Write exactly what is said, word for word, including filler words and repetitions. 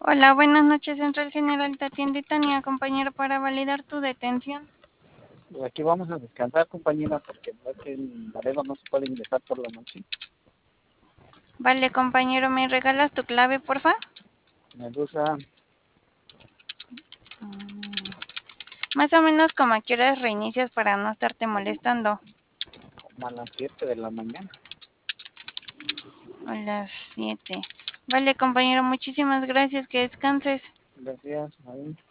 Hola, buenas noches, Central General, te atiende Tania, compañero, para validar tu detención. Pues aquí vamos a descansar, compañera, porque no es que en Laredo no se puede ingresar por la noche. Vale, compañero, ¿me regalas tu clave, porfa? Medusa, Más o menos como a qué horas reinicias para no estarte molestando. como a las siete de la mañana. A las siete. Vale, compañero, muchísimas gracias, que descanses. Gracias, ahí.